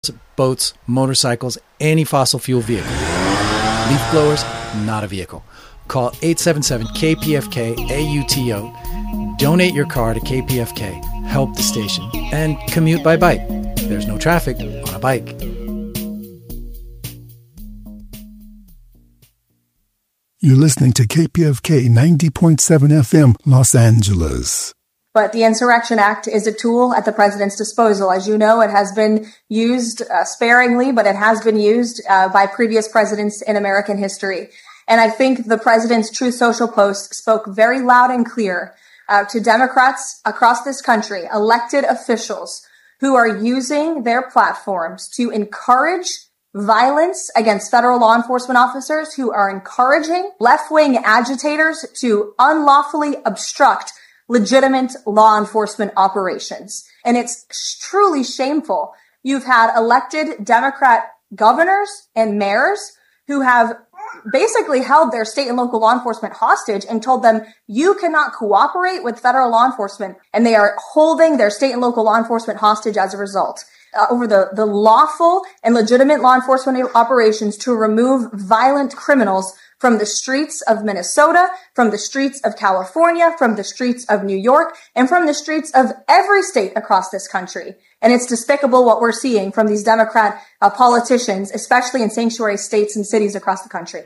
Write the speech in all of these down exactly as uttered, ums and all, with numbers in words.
boats, motorcycles, any fossil fuel vehicle. Leaf blowers, not a vehicle. Call eight seven seven K P F K A U T O. Donate your car to K P F K. Help the station. And commute by bike. There's no traffic on a bike. You're listening to K P F K ninety point seven F M, Los Angeles. But the Insurrection Act is a tool at the president's disposal. As you know, it has been used uh, sparingly, but it has been used uh, by previous presidents in American history. And I think the president's Truth Social post spoke very loud and clear uh, to Democrats across this country, elected officials who are using their platforms to encourage violence against federal law enforcement officers, who are encouraging left-wing agitators to unlawfully obstruct legitimate law enforcement operations. And it's truly shameful. You've had elected Democrat governors and mayors who have basically held their state and local law enforcement hostage and told them, you cannot cooperate with federal law enforcement. And they are holding their state and local law enforcement hostage as a result. Uh, over the, the lawful and legitimate law enforcement operations to remove violent criminals from the streets of Minnesota, from the streets of California, from the streets of New York, and from the streets of every state across this country. And it's despicable what we're seeing from these Democrat uh, politicians, especially in sanctuary states and cities across the country.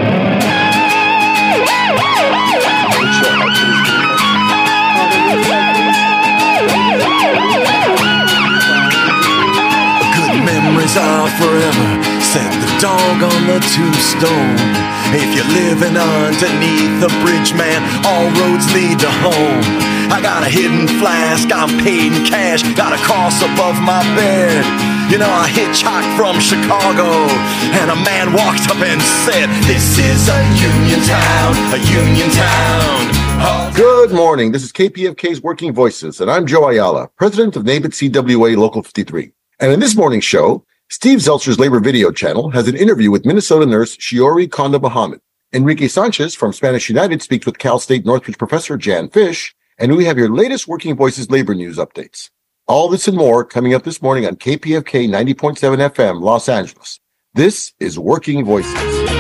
Memories are forever, said the dog on the tombstone. If you're living underneath the bridge, man, all roads lead to home. I got a hidden flask, I'm paid in cash, got a cross above my bed. You know, I hitchhiked from Chicago, and a man walked up and said, this is a union town, a union town. Oh. Good morning, this is K P F K's Working Voices, and I'm Joe Ayala, president of NABIT C W A Local fifty-three. And in this morning's show, Steve Zeltzer's Labor Video channel has an interview with Minnesota nurse Shiori Konda Mohammed. Enrique Sanchez from Spanish United speaks with Cal State Northridge professor Jan Fish, and we have your latest Working Voices labor news updates. All this and more coming up this morning on K P F K ninety point seven F M, Los Angeles. This is Working Voices.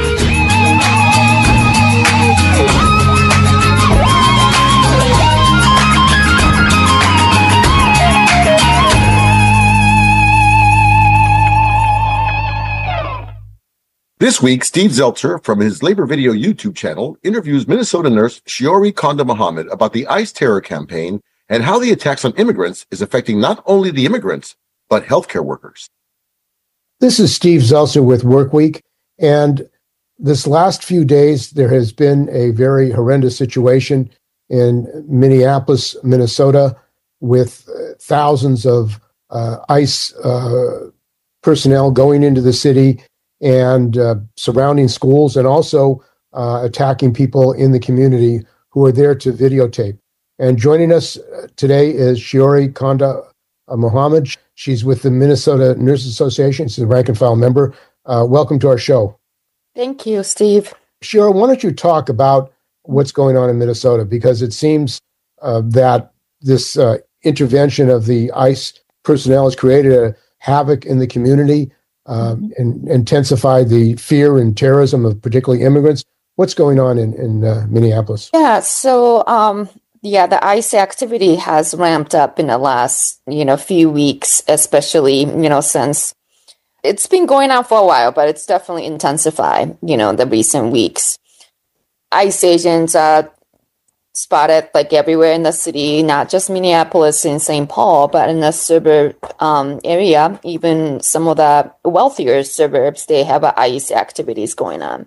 This week, Steve Zeltzer from his Labor Video YouTube channel interviews Minnesota nurse Shiori Konda Mohammed about the ICE terror campaign and how the attacks on immigrants is affecting not only the immigrants, but healthcare workers. This is Steve Zeltzer with Workweek, and this last few days, there has been a very horrendous situation in Minneapolis, Minnesota, with thousands of uh, ICE uh, personnel going into the city and uh, surrounding schools, and also uh, attacking people in the community who are there to videotape. And joining us today is Shiori Konda Mohammed. She's with the Minnesota Nurses Association. She's a rank and file member. Uh, welcome to our show. Thank you, Steve. Shiori, why don't you talk about what's going on in Minnesota? Because it seems uh, that this uh, intervention of the ICE personnel has created a havoc in the community, Um, and intensify the fear and terrorism of particularly immigrants. What's going on in, in uh, Minneapolis? Yeah, so um, yeah, the ICE activity has ramped up in the last, you know, few weeks, especially, you know, since it's been going on for a while, but it's definitely intensified, you know, the recent weeks. ICE agents are spotted like everywhere in the city, not just Minneapolis and Saint Paul, but in the suburb um, area, even some of the wealthier suburbs, they have uh, ICE activities going on.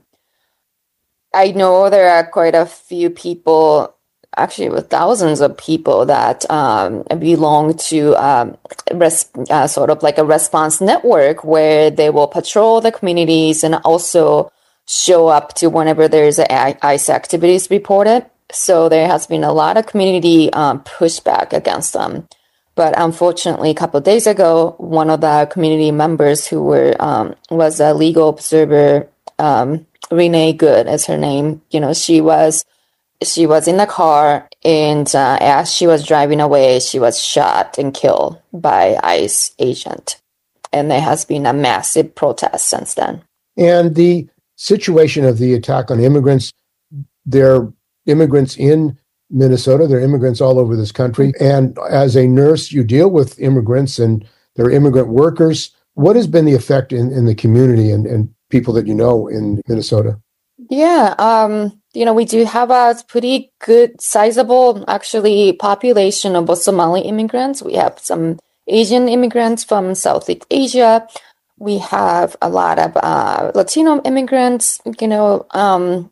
I know there are quite a few people, actually with thousands of people that um, belong to um, res- uh, sort of like a response network where they will patrol the communities and also show up to whenever there's a ICE activities reported. So there has been a lot of community um, pushback against them. But unfortunately, a couple of days ago, one of the community members who were um, was a legal observer, um, Renee Good is her name. You know, she was she was in the car, and uh, as she was driving away, she was shot and killed by ICE agent. And there has been a massive protest since then. And the situation of the attack on immigrants, they're immigrants in Minnesota, they're immigrants all over this country. And as a nurse, you deal with immigrants and they're immigrant workers. What has been the effect in, in the community and, and people that you know in Minnesota? Yeah, um, you know, we do have a pretty good, sizable, actually, population of Somali immigrants. We have some Asian immigrants from Southeast Asia. We have a lot of uh, Latino immigrants, you know. Um,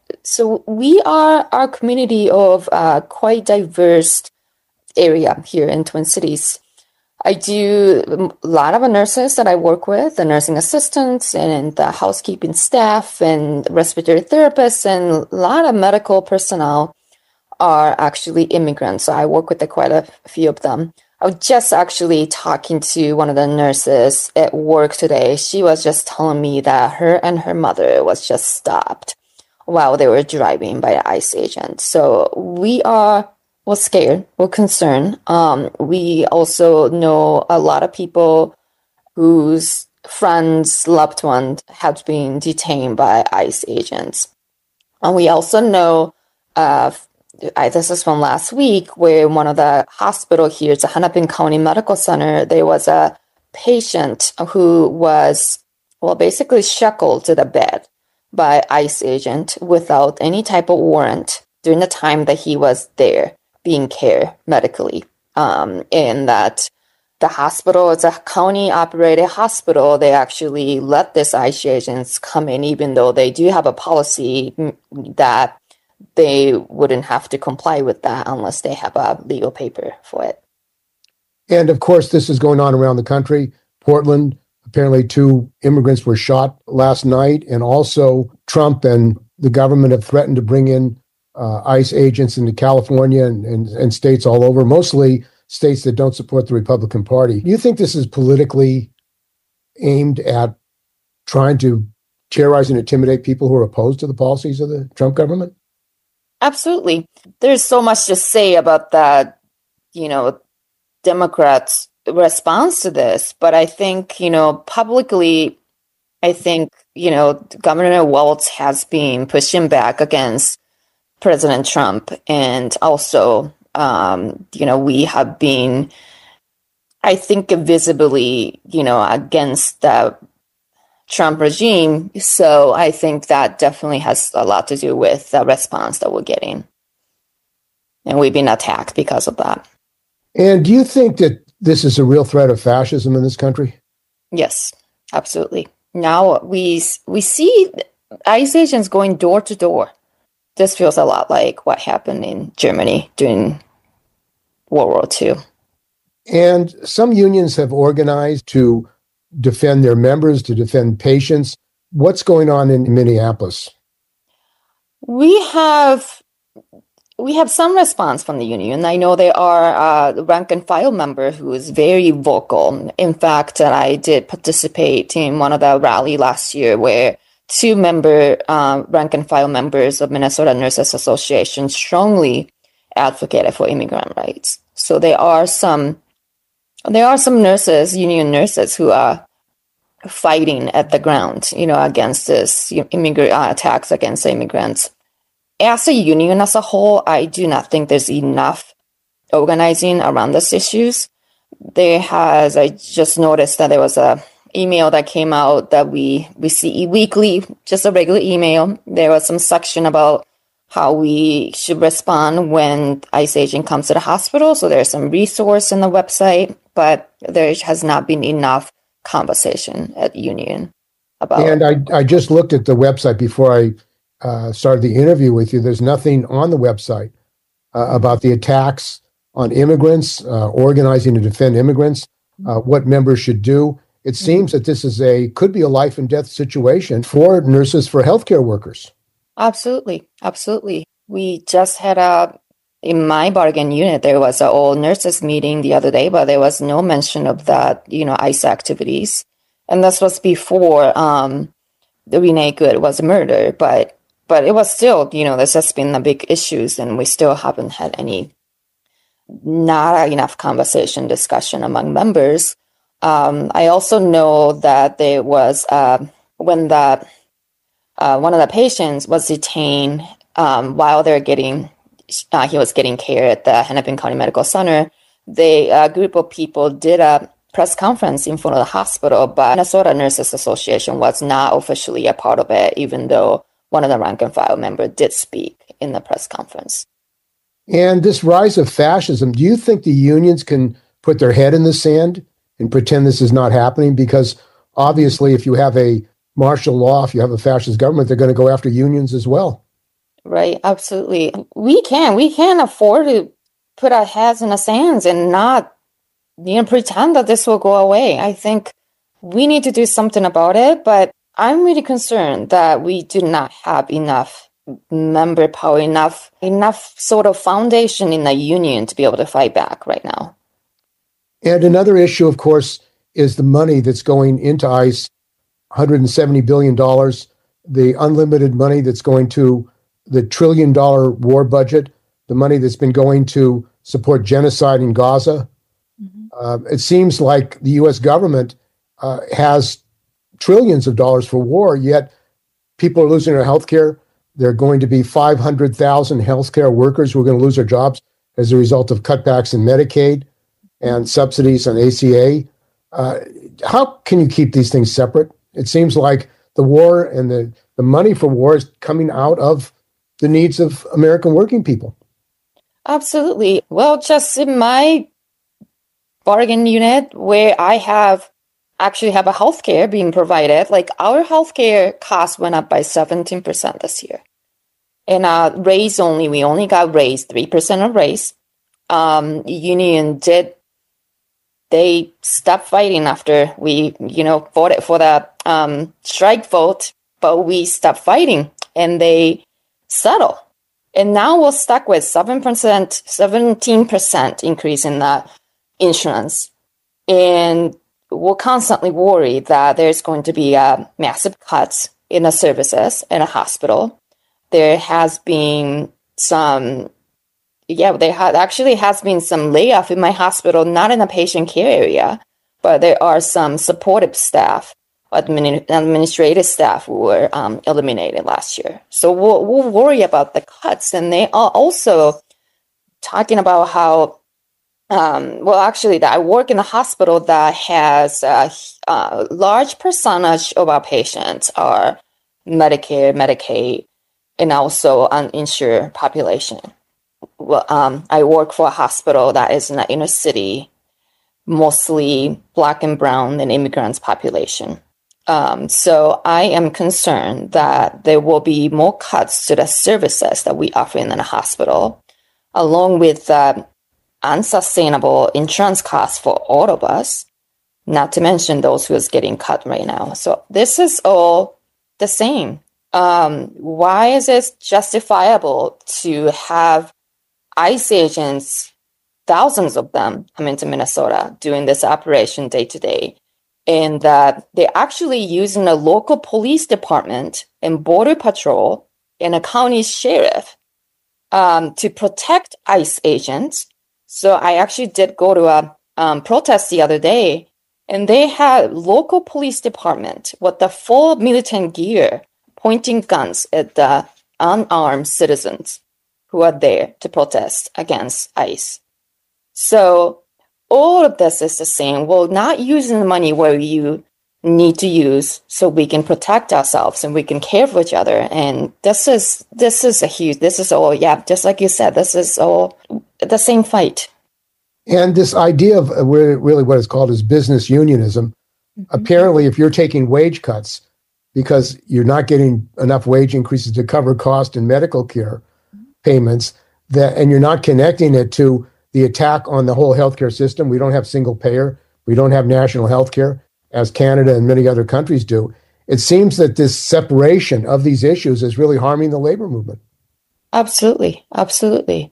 so we are our community of uh, quite diverse area here in Twin Cities. I do a lot of nurses that I work with, the nursing assistants and the housekeeping staff and respiratory therapists, and a lot of medical personnel are actually immigrants. So I work with quite a few of them. I was just actually talking to one of the nurses at work today. She was just telling me that her and her mother was just stopped while they were driving by an ICE agent. So we are We're scared. We're concerned. Um, we also know a lot of people whose friends, loved ones have been detained by ICE agents. And we also know, uh, I, this is from last week, where one of the hospital here, it's a Hennepin County Medical Center, there was a patient who was, well, basically shackled to the bed by ICE agent without any type of warrant during the time that he was there being cared medically. Um, and that the hospital, it's a county operated hospital, they actually let this ICE agents come in, even though they do have a policy that they wouldn't have to comply with that unless they have a legal paper for it. And of course, this is going on around the country. Portland, apparently two immigrants were shot last night. And also Trump and the government have threatened to bring in Uh, ICE agents into California and, and, and states all over, mostly states that don't support the Republican Party. Do you think this is politically aimed at trying to terrorize and intimidate people who are opposed to the policies of the Trump government? Absolutely. There's so much to say about the, you know, Democrats' response to this, but I think, you know, publicly, I think, you know, Governor Walz has been pushing back against President Trump, and also, um, you know, we have been, I think, visibly, you know, against the Trump regime. So I think that definitely has a lot to do with the response that we're getting. And we've been attacked because of that. And do you think that this is a real threat of fascism in this country? Yes, absolutely. Now we we see ICE agents going door to door. This feels a lot like what happened in Germany during World War Two. And some unions have organized to defend their members, to defend patients. What's going on in Minneapolis? We have we have some response from the union. I know there are a rank and file member who is very vocal. In fact, I did participate in one of the rally last year where two member uh, rank and file members of Minnesota Nurses Association strongly advocated for immigrant rights. So there are some there are some nurses, union nurses, who are fighting at the ground, you know, against this immigrant uh, attacks against immigrants. As a union as a whole, I do not think there's enough organizing around these issues. There has, I just noticed that there was a email that came out that we we see weekly, just a regular email. There was some section about how we should respond when ICE agent comes to the hospital. So there's some resource in the website, but there has not been enough conversation at union about. And I, I just looked at the website before I uh, started the interview with you. There's nothing on the website uh, about the attacks on immigrants, uh, organizing to defend immigrants, uh, what members should do. It seems that this is a could be a life and death situation for nurses, for healthcare workers. Absolutely. Absolutely. We just had a, in my bargain unit, there was an all nurses meeting the other day, but there was no mention of that, you know, ICE activities. And this was before um, Renee Good was murdered, but, but it was still, you know, this has been the big issues, and we still haven't had any, not enough conversation, discussion among members. Um, I also know that there was uh, when the uh, one of the patients was detained um, while they're getting uh, he was getting care at the Hennepin County Medical Center. The uh, group of people did a press conference in front of the hospital, but Minnesota Nurses Association was not officially a part of it, even though one of the rank and file members did speak in the press conference. And this rise of fascism, do you think the unions can put their head in the sand and pretend this is not happening? Because obviously, if you have a martial law, if you have a fascist government, they're going to go after unions as well. Right, absolutely. We can. We can't afford to put our heads in the sands and not, you know, pretend that this will go away. I think we need to do something about it, but I'm really concerned that we do not have enough member power, enough, enough sort of foundation in the union to be able to fight back right now. And another issue, of course, is the money that's going into ICE, one hundred seventy billion dollars, the unlimited money that's going to the trillion dollar war budget, the money that's been going to support genocide in Gaza. Mm-hmm. Uh, it seems like the U S government uh, has trillions of dollars for war, yet people are losing their health care. There are going to be five hundred thousand healthcare workers who are going to lose their jobs as a result of cutbacks in Medicaid and subsidies on A C A. Uh, how can you keep these things separate? It seems like the war and the, the money for war is coming out of the needs of American working people. Absolutely. Well, just in my bargain unit where I have actually have a healthcare being provided, like our healthcare costs went up by seventeen percent this year. And uh, raise only, we only got raised three percent of raise. Um, union did, they stopped fighting after we, you know, voted for the um, strike vote, but we stopped fighting and they settled. And now we're stuck with seven percent, seventeen percent increase in the insurance. And we're constantly worried that there's going to be uh, massive cuts in the services in a hospital. There has been some, yeah, there ha- actually has been some layoff in my hospital, not in the patient care area, but there are some supportive staff, admin- administrative staff who were um, eliminated last year. So we'll, we'll worry about the cuts. And they are also talking about how Um, well, actually, that I work in a hospital that has a, a large percentage of our patients are Medicare, Medicaid, and also uninsured population. Well, um, I work for a hospital that is in the inner city, mostly Black and Brown and immigrants population. Um, so I am concerned that there will be more cuts to the services that we offer in the hospital, along with uh, unsustainable insurance costs for all of us, not to mention those who is getting cut right now. So this is all the same. Um, why is it justifiable to have ICE agents, thousands of them, come into Minnesota doing this operation day to day, and that uh, they're actually using a local police department and border patrol and a county sheriff um, to protect ICE agents? So I actually did go to a um, protest the other day, and they had local police department with the full militant gear pointing guns at the unarmed citizens who are there to protest against ICE. So all of this is the same. We're not using the money where you need to use so we can protect ourselves and we can care for each other. And this is this is a huge, this is all, yeah, just like you said, this is all the same fight. And this idea of uh, really what is called as business unionism, mm-hmm. apparently if you're taking wage cuts because you're not getting enough wage increases to cover cost and medical care payments, that and you're not connecting it to the attack on the whole healthcare system. We don't have single payer. We don't have national healthcare, as Canada and many other countries do. It seems that this separation of these issues is really harming the labor movement. Absolutely. Absolutely.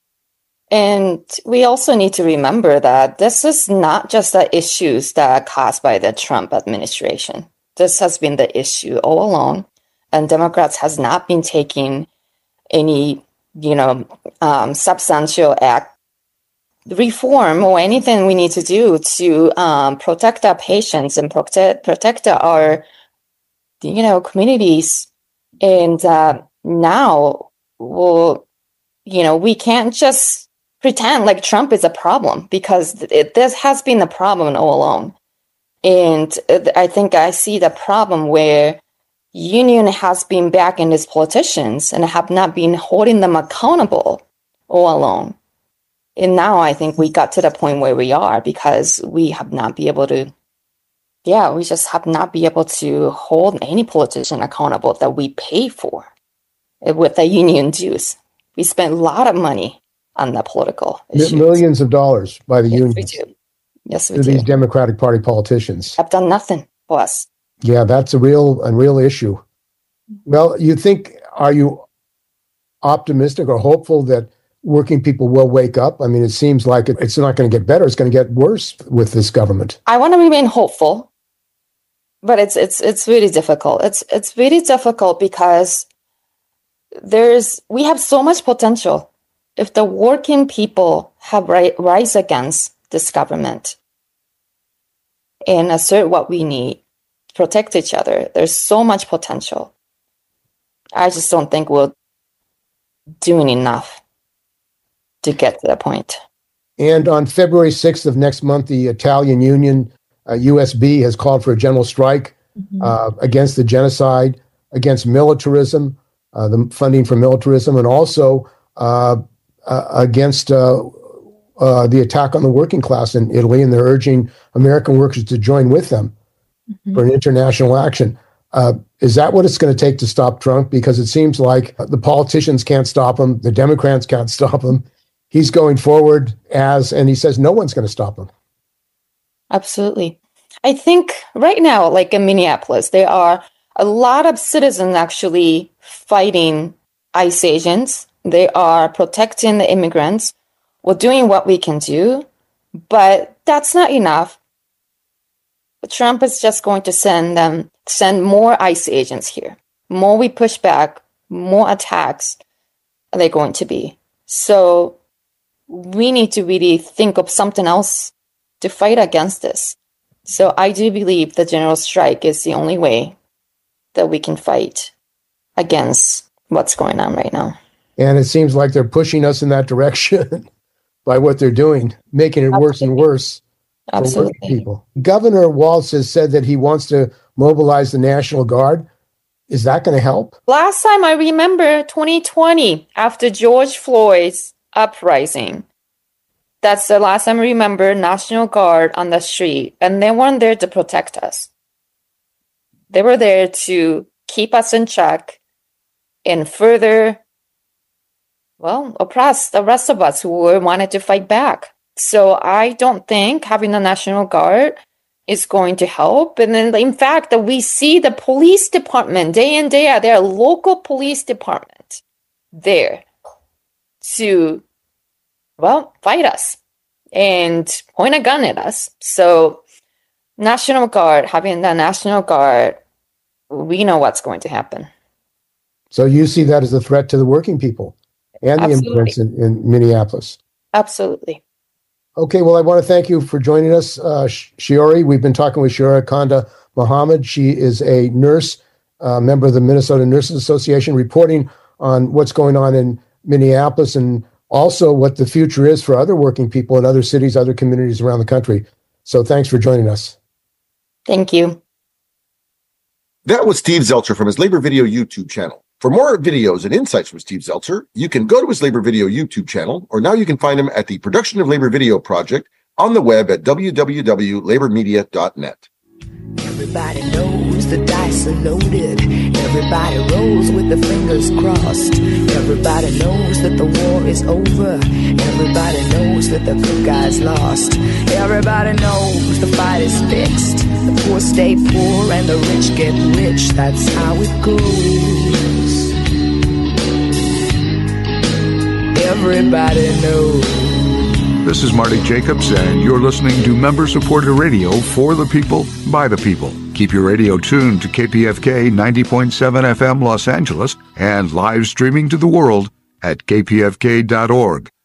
And we also need to remember that this is not just the issues that are caused by the Trump administration. This has been the issue all along, and Democrats has not been taking any, you know, um, substantial act reform or anything we need to do to um, protect our patients and protect protect our, you know, communities. And uh, now, well, you know, we can't just pretend like Trump is a problem, because it, this has been a problem all along. And I think I see the problem where union has been backing these politicians and have not been holding them accountable all along. And now I think we got to the point where we are because we have not been able to, yeah, we just have not been able to hold any politician accountable that we pay for with the union dues. We spent a lot of money on the political issues. Millions of dollars by the yes, unions. We do. Yes, we to do. These Democratic Party politicians have done nothing for us. Yeah, that's a real, a real issue. Well, you think, are you optimistic or hopeful that working people will wake up? I mean, it seems like it's not going to get better. It's going to get worse with this government. I want to remain hopeful, but it's it's it's really difficult. It's it's really difficult because there's we have so much potential. If the working people have ri- rise against this government and assert what we need, protect each other, there's so much potential. I just don't think we're doing enough to get to that point. And on February sixth of next month, the Italian Union, uh, U S B, has called for a general strike mm-hmm. uh, against the genocide, against militarism, uh, the funding for militarism, and also uh, uh, against uh, uh, the attack on the working class in Italy. And they're urging American workers to join with them mm-hmm. for an international action. Uh, is that what it's going to take to stop Trump? Because it seems like the politicians can't stop him. The Democrats can't stop him. He's going forward as, and he says no one's going to stop him. Absolutely. I think right now, like in Minneapolis, there are a lot of citizens actually fighting ICE agents. They are protecting the immigrants. We're doing what we can do, but that's not enough. Trump is just going to send them, send more ICE agents here. More we push back, more attacks are they going to be. So we need to really think of something else to fight against this. So I do believe the general strike is the only way that we can fight against what's going on right now. And it seems like they're pushing us in that direction by what they're doing, making it Absolutely. worse and worse. Absolutely. People. Governor Walz has said that he wants to mobilize the National Guard. Is that going to help? Last time I remember twenty twenty, after George Floyd's uprising, that's the last time I remember National Guard on the street. And they weren't there to protect us. They were there to keep us in check and further, well, oppress the rest of us who wanted to fight back. So I don't think having the National Guard is going to help. And then, in fact, that we see the police department day in, day out, their local police department there to, well, fight us and point a gun at us. So National Guard, having the National Guard, we know what's going to happen. So you see that as a threat to the working people and the Absolutely. immigrants in, in Minneapolis? Absolutely. Okay, well, I want to thank you for joining us, uh, Shiori. We've been talking with Shiori Kanda Mohammed. She is a nurse, uh, member of the Minnesota Nurses Association, reporting on what's going on in Minneapolis and also what the future is for other working people in other cities, other communities around the country. So thanks for joining us. Thank you. That was Steve Zeltzer from his Labor Video YouTube channel. For more videos and insights from Steve Zeltzer, you can go to his Labor Video YouTube channel, or now you can find him at the Production of Labor Video Project on the web at w w w dot labor media dot net. Everybody knows the dice are loaded. Everybody rolls with the fingers crossed. Everybody knows that the war is over. Everybody knows that the good guys lost. Everybody knows the fight is fixed. The poor stay poor and the rich get rich. That's how it goes. Everybody knows. This is Marty Jacobs, and you're listening to member-supported radio for the people, by the people. Keep your radio tuned to K P F K ninety point seven F M Los Angeles and live streaming to the world at k p f k dot org.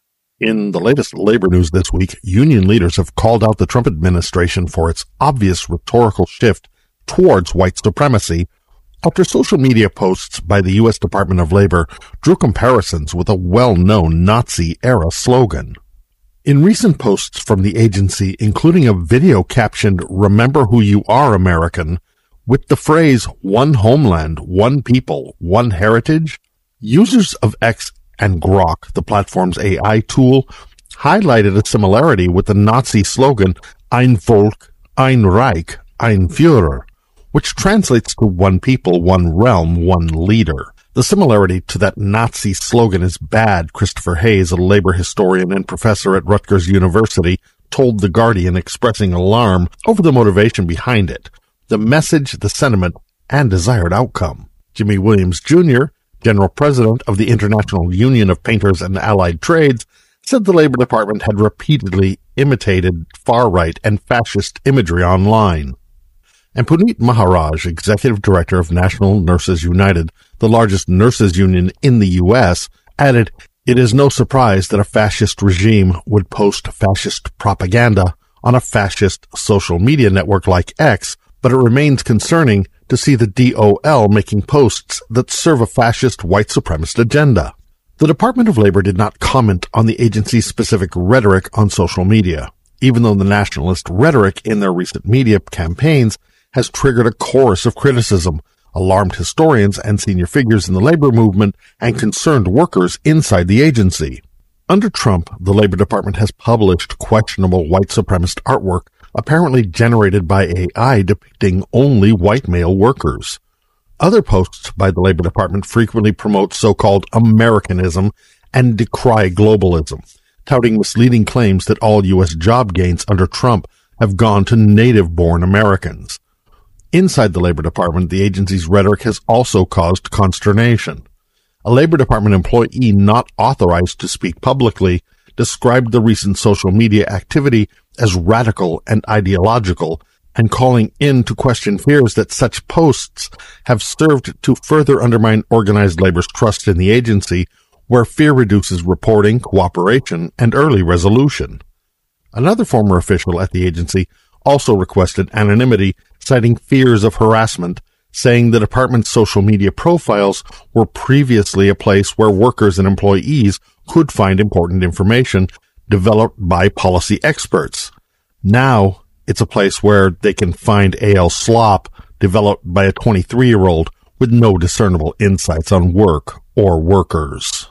In the latest labor news this week, union leaders have called out the Trump administration for its obvious rhetorical shift towards white supremacy after social media posts by the U S Department of Labor drew comparisons with a well-known Nazi-era slogan. In recent posts from the agency, including a video captioned, "Remember Who You Are, American," with the phrase, "One homeland, one people, one heritage," users of X and Grok, the platform's A I tool, highlighted a similarity with the Nazi slogan, "Ein Volk, ein Reich, ein Führer," which translates to one people, one realm, one leader. The similarity to that Nazi slogan is bad, Christopher Hayes, a labor historian and professor at Rutgers University, told The Guardian, expressing alarm over the motivation behind it, the message, the sentiment, and desired outcome. Jimmy Williams, Junior, General President of the International Union of Painters and Allied Trades, said the Labor Department had repeatedly imitated far-right and fascist imagery online. And Puneet Maharaj, Executive Director of National Nurses United, the largest nurses union in the U S, added, "It is no surprise that a fascist regime would post fascist propaganda on a fascist social media network like X, but it remains concerning to see the D O L making posts that serve a fascist white supremacist agenda." The Department of Labor did not comment on the agency's specific rhetoric on social media, even though the nationalist rhetoric in their recent media campaigns has triggered a chorus of criticism, alarmed historians and senior figures in the labor movement, and concerned workers inside the agency. Under Trump, the Labor Department has published questionable white supremacist artwork apparently generated by A I depicting only white male workers. Other posts by the Labor Department frequently promote so-called Americanism and decry globalism, touting misleading claims that all U S job gains under Trump have gone to native-born Americans. Inside the Labor Department, the agency's rhetoric has also caused consternation. A Labor Department employee not authorized to speak publicly described the recent social media activity as radical and ideological, and calling in to question fears that such posts have served to further undermine organized labor's trust in the agency, where fear reduces reporting, cooperation, and early resolution. Another former official at the agency also requested anonymity, citing fears of harassment, saying the department's social media profiles were previously a place where workers and employees could find important information developed by policy experts. Now, it's a place where they can find A L slop developed by a twenty-three-year-old with no discernible insights on work or workers.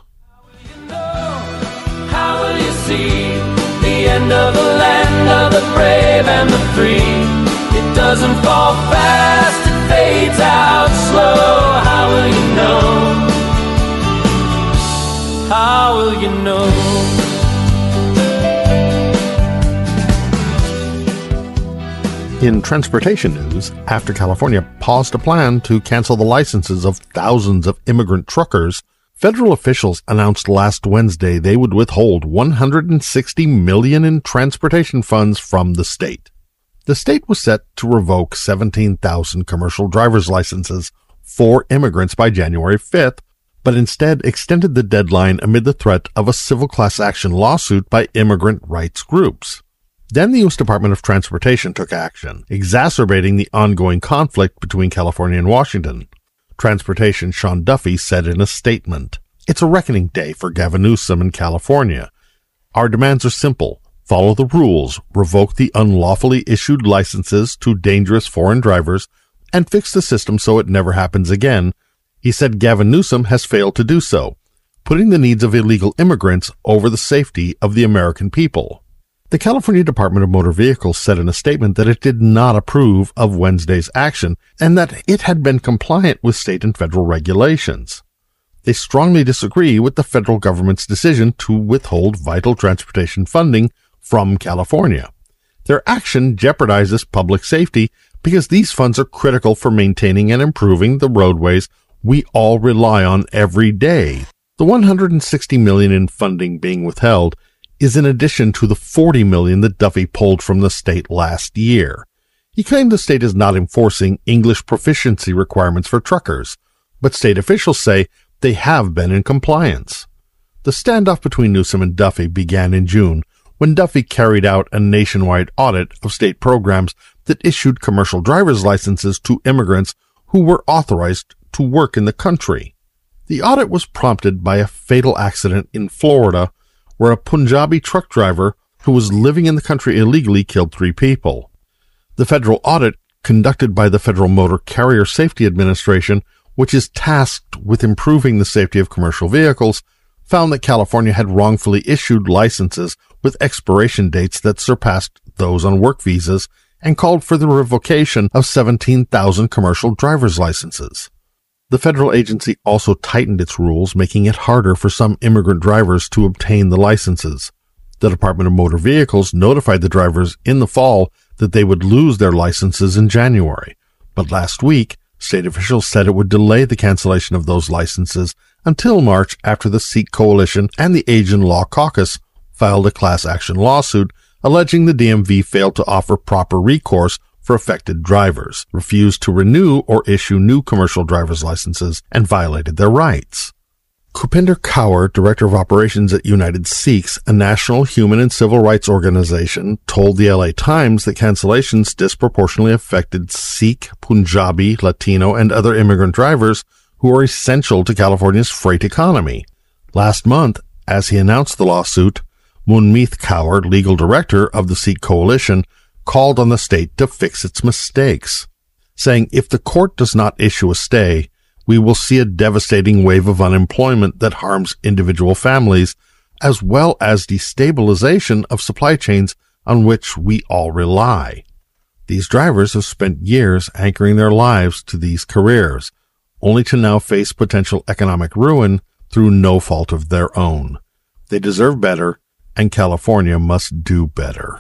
How will you see the end of the land of the brave and the free? It doesn't fall fast, it fades out slow. How will you know? How will you know? In transportation news, after California paused a plan to cancel the licenses of thousands of immigrant truckers, federal officials announced last Wednesday they would withhold one hundred sixty million dollars in transportation funds from the state. The state was set to revoke seventeen thousand commercial driver's licenses for immigrants by January fifth, but instead extended the deadline amid the threat of a civil class action lawsuit by immigrant rights groups. Then the U S Department of Transportation took action, exacerbating the ongoing conflict between California and Washington. Transportation Sean Duffy said in a statement, "It's a reckoning day for Gavin Newsom in California. Our demands are simple. Follow the rules, revoke the unlawfully issued licenses to dangerous foreign drivers, and fix the system so it never happens again." He said Gavin Newsom has failed to do so, putting the needs of illegal immigrants over the safety of the American people. The California Department of Motor Vehicles said in a statement that it did not approve of Wednesday's action and that it had been compliant with state and federal regulations. They strongly disagree with the federal government's decision to withhold vital transportation funding from California. Their action jeopardizes public safety because these funds are critical for maintaining and improving the roadways we all rely on every day. The one hundred sixty million dollars in funding being withheld is in addition to the forty million dollars that Duffy pulled from the state last year. He claimed the state is not enforcing English proficiency requirements for truckers, but state officials say they have been in compliance. The standoff between Newsom and Duffy began in June, when Duffy carried out a nationwide audit of state programs that issued commercial driver's licenses to immigrants who were authorized to work in the country. The audit was prompted by a fatal accident in Florida, where a Punjabi truck driver who was living in the country illegally killed three people. The federal audit, conducted by the Federal Motor Carrier Safety Administration, which is tasked with improving the safety of commercial vehicles, found that California had wrongfully issued licenses with expiration dates that surpassed those on work visas and called for the revocation of seventeen thousand commercial driver's licenses. The federal agency also tightened its rules, making it harder for some immigrant drivers to obtain the licenses. The Department of Motor Vehicles notified the drivers in the fall that they would lose their licenses in January, but last week, state officials said it would delay the cancellation of those licenses until March, after the Sikh Coalition and the Asian Law Caucus filed a class action lawsuit alleging the D M V failed to offer proper recourse for affected drivers, refused to renew or issue new commercial driver's licenses, and violated their rights. Kupinder Kaur, Director of Operations at United Sikhs, a national human and civil rights organization, told the L A Times that cancellations disproportionately affected Sikh, Punjabi, Latino, and other immigrant drivers who are essential to California's freight economy. Last month, as he announced the lawsuit, Munmeet Kaur, legal director of the Sikh Coalition, called on the state to fix its mistakes, saying if the court does not issue a stay, we will see a devastating wave of unemployment that harms individual families, as well as destabilization of supply chains on which we all rely. These drivers have spent years anchoring their lives to these careers, only to now face potential economic ruin through no fault of their own. They deserve better, and California must do better.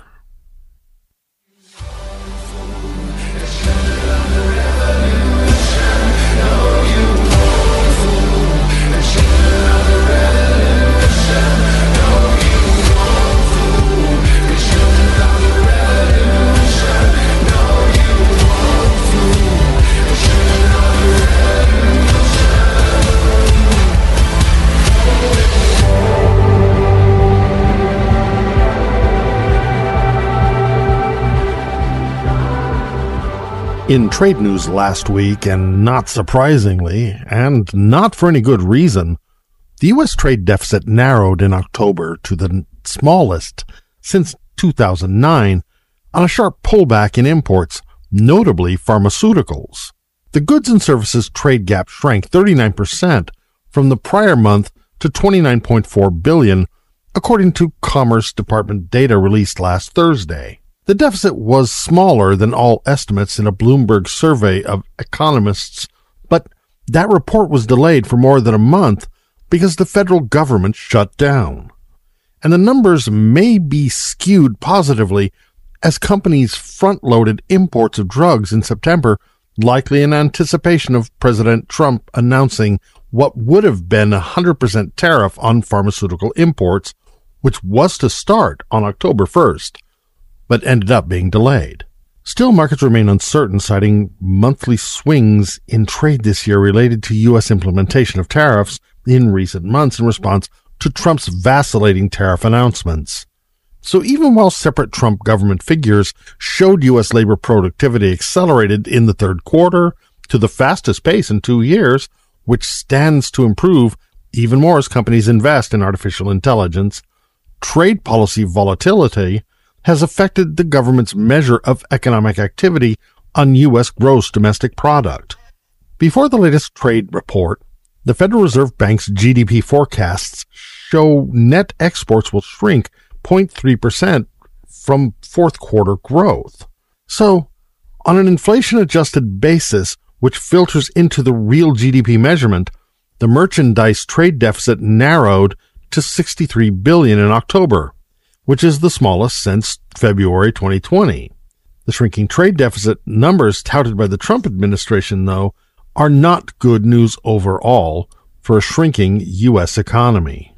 In trade news last week, and not surprisingly, and not for any good reason, the U S trade deficit narrowed in October to the smallest since two thousand nine on a sharp pullback in imports, notably pharmaceuticals. The goods and services trade gap shrank thirty-nine percent from the prior month to twenty-nine point four billion dollars, according to Commerce Department data released last Thursday. The deficit was smaller than all estimates in a Bloomberg survey of economists, but that report was delayed for more than a month because the federal government shut down. And the numbers may be skewed positively as companies front-loaded imports of drugs in September, likely in anticipation of President Trump announcing what would have been a one hundred percent tariff on pharmaceutical imports, which was to start on October first. But ended up being delayed. Still, markets remain uncertain, citing monthly swings in trade this year related to U S implementation of tariffs in recent months in response to Trump's vacillating tariff announcements. So even while separate Trump government figures showed U S labor productivity accelerated in the third quarter to the fastest pace in two years, which stands to improve even more as companies invest in artificial intelligence, trade policy volatility has affected the government's measure of economic activity on U S gross domestic product. Before the latest trade report, the Federal Reserve Bank's G D P forecasts show net exports will shrink zero point three percent from fourth quarter growth. So, on an inflation-adjusted basis, which filters into the real G D P measurement, the merchandise trade deficit narrowed to sixty-three billion dollars in October, which is the smallest since February twenty twenty. The shrinking trade deficit numbers touted by the Trump administration, though, are not good news overall for a shrinking U S economy.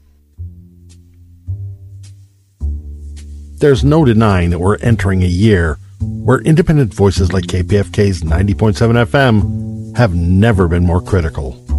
There's no denying that we're entering a year where independent voices like K P F K's ninety point seven F M have never been more critical.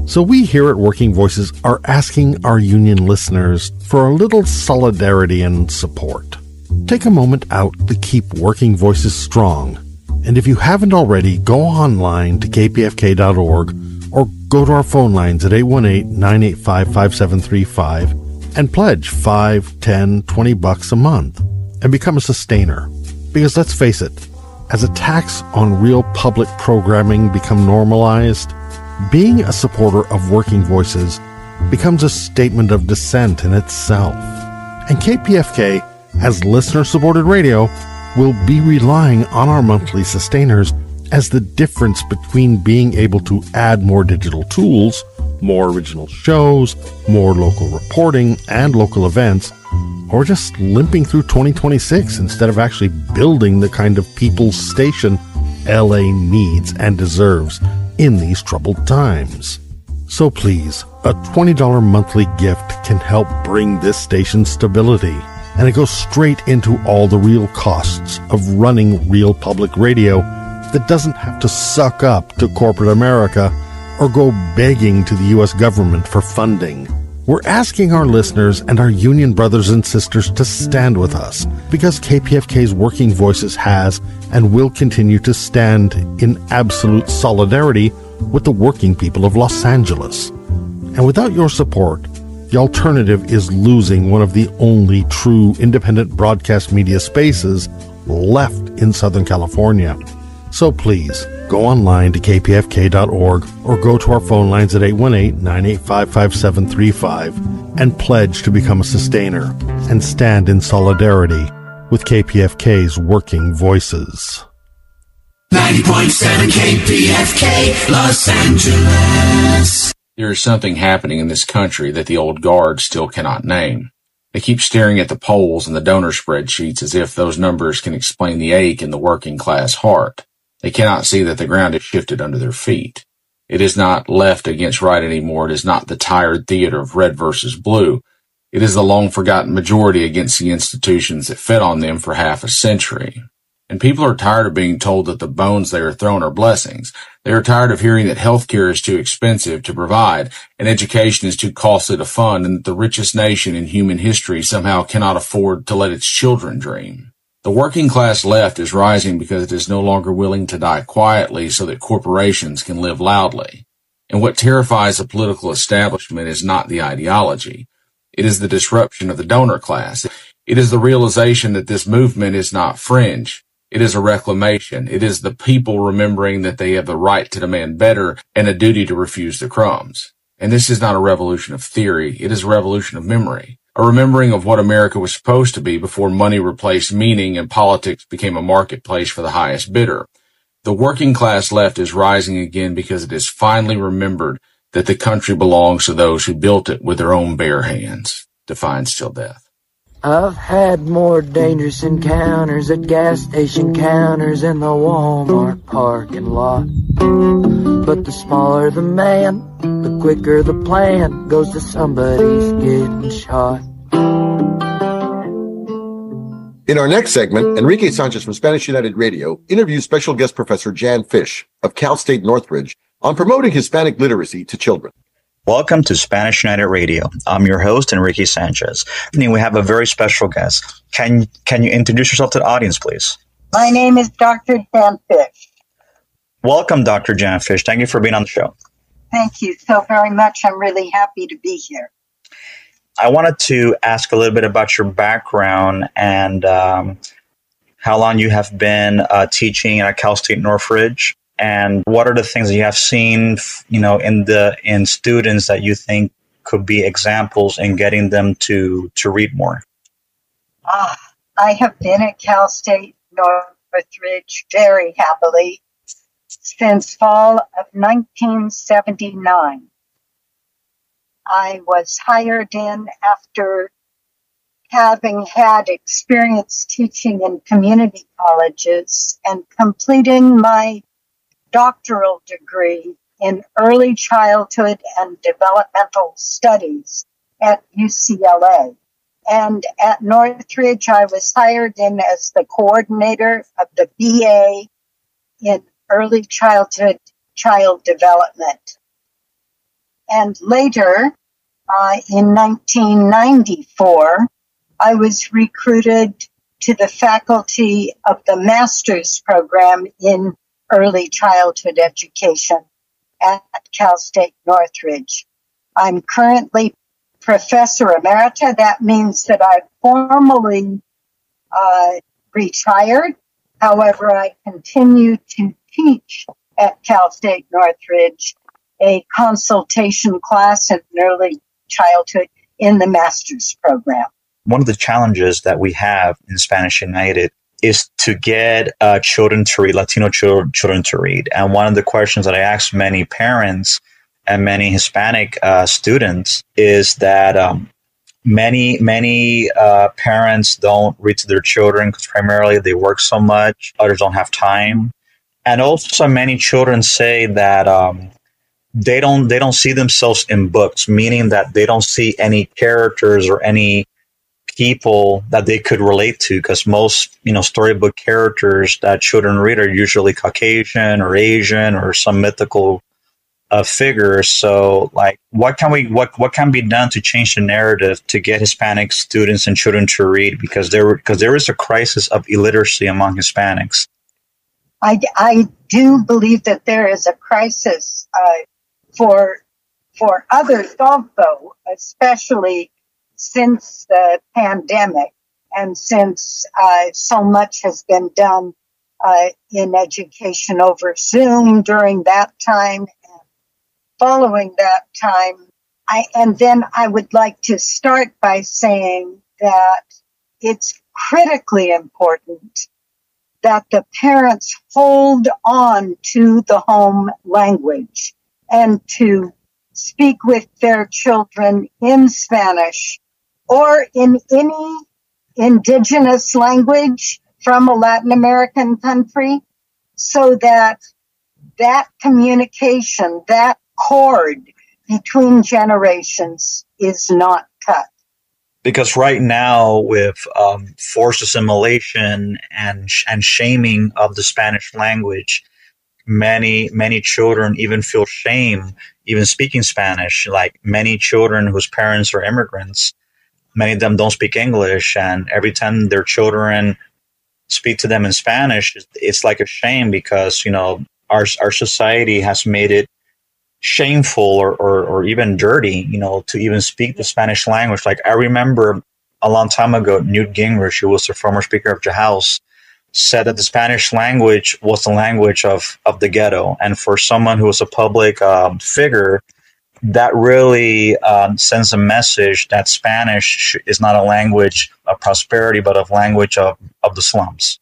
So we here at Working Voices are asking our union listeners for a little solidarity and support. Take a moment out to keep Working Voices strong. And if you haven't already, go online to k p f k dot org or go to our phone lines at eight one eight, nine eight five, five seven three five and pledge five, ten, twenty bucks a month and become a sustainer. Because let's face it, as attacks on real public programming become normalized, being a supporter of Working Voices becomes a statement of dissent in itself. And K P F K, as listener-supported radio, will be relying on our monthly sustainers as the difference between being able to add more digital tools, more original shows, more local reporting, and local events, or just limping through twenty twenty-six instead of actually building the kind of people's station L A needs and deserves in these troubled times. So please, a twenty dollars monthly gift can help bring this station stability, and it goes straight into all the real costs of running real public radio that doesn't have to suck up to corporate America or go begging to the U S government for funding. We're asking our listeners and our union brothers and sisters to stand with us because K P F K's Working Voices has and will continue to stand in absolute solidarity with the working people of Los Angeles. And without your support, the alternative is losing one of the only true independent broadcast media spaces left in Southern California. So please, go online to k p f k dot org or go to our phone lines at eight one eight, nine eight five, five seven three five and pledge to become a sustainer and stand in solidarity with K P F K's Working Voices. ninety point seven K P F K, Los Angeles. There is something happening in this country that the old guard still cannot name. They keep staring at the polls and the donor spreadsheets as if those numbers can explain the ache in the working class heart. They cannot see that the ground has shifted under their feet. It is not left against right anymore. It is not the tired theater of red versus blue. It is the long-forgotten majority against the institutions that fed on them for half a century. And people are tired of being told that the bones they are thrown are blessings. They are tired of hearing that healthcare is too expensive to provide and education is too costly to fund and that the richest nation in human history somehow cannot afford to let its children dream. The working class left is rising because it is no longer willing to die quietly so that corporations can live loudly. And what terrifies the political establishment is not the ideology. It is the disruption of the donor class. It is the realization that this movement is not fringe. It is a reclamation. It is the people remembering that they have the right to demand better and a duty to refuse the crumbs. And this is not a revolution of theory. It is a revolution of memory. A remembering of what America was supposed to be before money replaced meaning and politics became a marketplace for the highest bidder. The working class left is rising again because it has finally remembered that the country belongs to those who built it with their own bare hands. Defiance till death. I've had more dangerous encounters at gas station counters in the Walmart parking lot. But the smaller the man, the quicker the plan goes to somebody's getting shot. In our next segment, Enrique Sanchez from Spanish United Radio interviews special guest professor Jan Fish of Cal State Northridge on promoting Hispanic literacy to children. Welcome to Spanish United Radio. I'm your host, Enrique Sanchez. And we have a very special guest. Can can you introduce yourself to the audience, please? My name is Doctor Jan Fish. Welcome, Doctor Jan Fish. Thank you for being on the show. Thank you so very much. I'm really happy to be here. I wanted to ask a little bit about your background and um, how long you have been uh, teaching at Cal State Northridge, and what are the things that you have seen, you know, in the in students that you think could be examples in getting them to to read more. Ah, I have been at Cal State Northridge very happily since fall of nineteen seventy-nine. I was hired in after having had experience teaching in community colleges and completing my doctoral degree in early childhood and developmental studies at U C L A. And at Northridge, I was hired in as the coordinator of the B A in early childhood child development. and later, uh, in nineteen ninety-four, I was recruited to the faculty of the master's program in early childhood education at Cal State Northridge. I'm currently Professor Emerita. That means that I've formally uh, retired. However, I continue to teach at Cal State Northridge a consultation class in early childhood in the master's program. One of the challenges that we have in Spanish United is to get uh, children to read, Latino children, children to read. And one of the questions that I ask many parents and many Hispanic uh, students is that um, many, many uh, parents don't read to their children because primarily they work so much, others don't have time. And also many children say that um, they don't they don't see themselves in books, meaning that they don't see any characters or any people that they could relate to, because most, you know, storybook characters that children read are usually Caucasian or Asian or some mythical uh, figure. So, like, what can we what what can be done to change the narrative to get Hispanic students and children to read? Because there because there is a crisis of illiteracy among Hispanics. I, I do believe that there is a crisis uh, for for others also, especially since the pandemic and since uh, so much has been done uh, in education over Zoom during that time and following that time. I, and then I would like to start by saying that it's critically important that the parents hold on to the home language and to speak with their children in Spanish or in any indigenous language from a Latin American country, so that that communication, that cord between generations is not cut. Because right now, with um, forced assimilation and and shaming of the Spanish language, many many children even feel shame even speaking Spanish. Like many children whose parents are immigrants, many of them don't speak English, and every time their children speak to them in Spanish, it's like a shame because, you know, our our society has made it shameful or, or, or even dirty, you know, to even speak the Spanish language. Like I remember a long time ago, Newt Gingrich, who was the former Speaker of the House, said that the Spanish language was the language of, of the ghetto. And for someone who was a public um, figure, that really um, sends a message that Spanish is not a language of prosperity, but a language of, of the slums.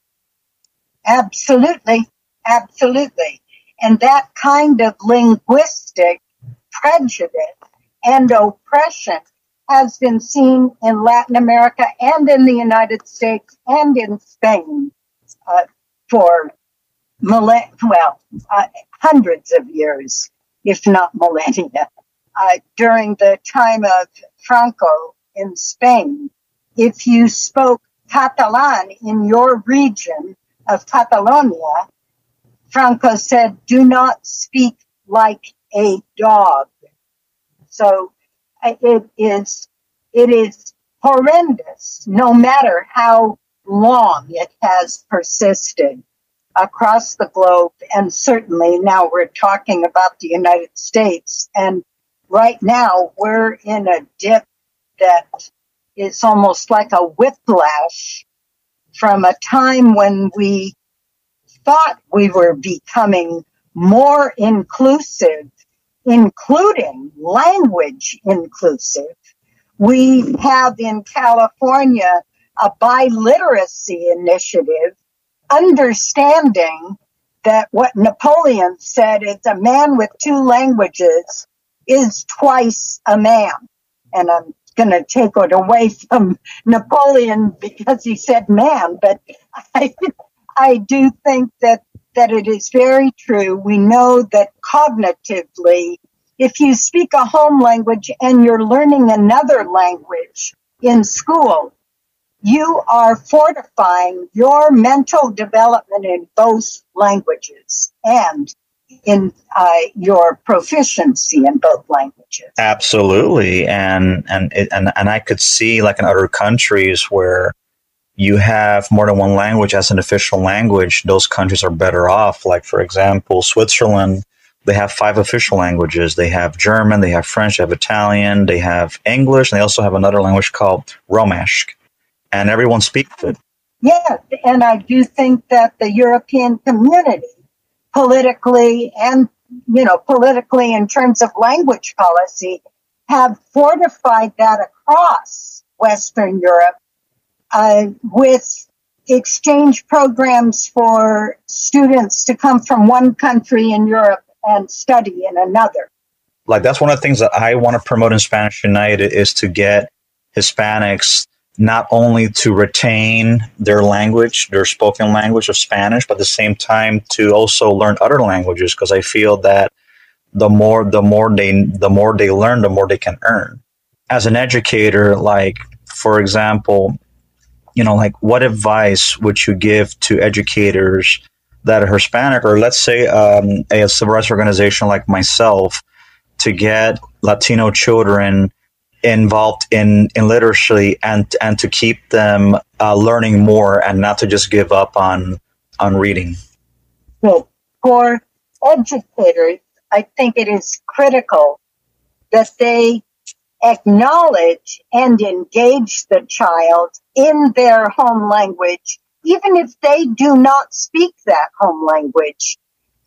Absolutely. Absolutely. And that kind of linguistic prejudice and oppression has been seen in Latin America and in the United States and in Spain uh, for millenn- well, uh, hundreds of years, if not millennia. Uh, during the time of Franco in Spain, if you spoke Catalan in your region of Catalonia, Franco said, do not speak like a dog. So it is, it is horrendous, no matter how long it has persisted across the globe. And certainly now we're talking about the United States. And right now we're in a dip that is almost like a whiplash from a time when we thought we were becoming more inclusive, including language inclusive. We have in California a biliteracy initiative, understanding that what Napoleon said is a man with two languages is twice a man. And I'm going to take it away from Napoleon because he said man, but I I do think that, that it is very true. We know that cognitively, if you speak a home language and you're learning another language in school, you are fortifying your mental development in both languages. And in uh, your proficiency in both languages. Absolutely, and and it, and and I could see, like in other countries where you have more than one language as an official language, those countries are better off. Like, for example, Switzerland, they have five official languages. They have German, they have French, they have Italian, they have English, and they also have another language called Romash, and everyone speaks it. Yes, and I do think that the European community, politically and, you know, politically in terms of language policy, have fortified that across Western Europe uh, with exchange programs for students to come from one country in Europe and study in another. Like, that's one of the things that I want to promote in Spanish United, is to get Hispanics not only to retain their language, their spoken language of Spanish, but at the same time to also learn other languages, because I feel that the more the more they the more they learn, the more they can earn. As an educator, like, for example, you know, like, what advice would you give to educators that are Hispanic, or let's say um, a civil rights organization like myself, to get Latino children involved in, in literacy and and to keep them uh, learning more and not to just give up on on reading? Well, for educators, I think it is critical that they acknowledge and engage the child in their home language, even if they do not speak that home language.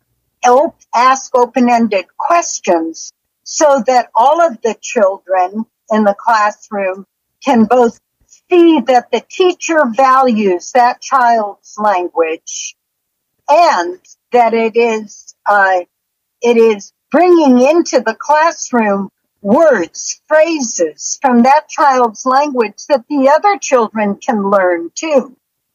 Op- ask open-ended questions so that all of the children in the classroom can both see that the teacher values that child's language and that it is uh, it is bringing into the classroom words, phrases from that child's language that the other children can learn too.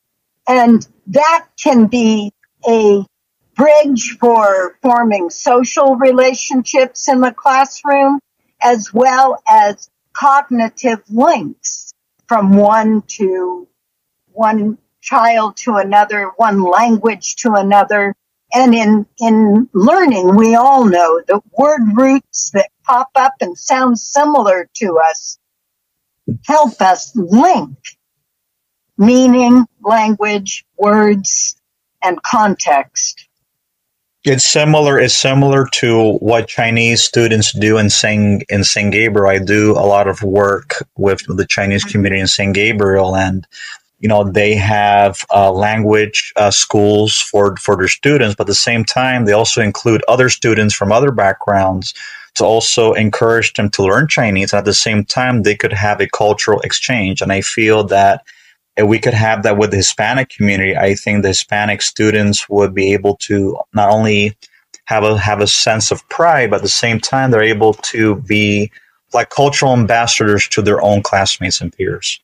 And that can be a bridge for forming social relationships in the classroom, as well as cognitive links from one to one child to another, one language to another. And in, in learning, we all know the word roots that pop up and sound similar to us help us link meaning, language, words, and context. It's similar. It's similar to what Chinese students do in Saint in Saint Gabriel. I do a lot of work with the Chinese community in Saint Gabriel, and you know they have uh, language uh, schools for for their students. But at the same time, they also include other students from other backgrounds to also encourage them to learn Chinese. And at the same time, they could have a cultural exchange. And I feel that if we could have that with the Hispanic community, I think the Hispanic students would be able to not only have a have a sense of pride, but at the same time, they're able to be like cultural ambassadors to their own classmates and peers.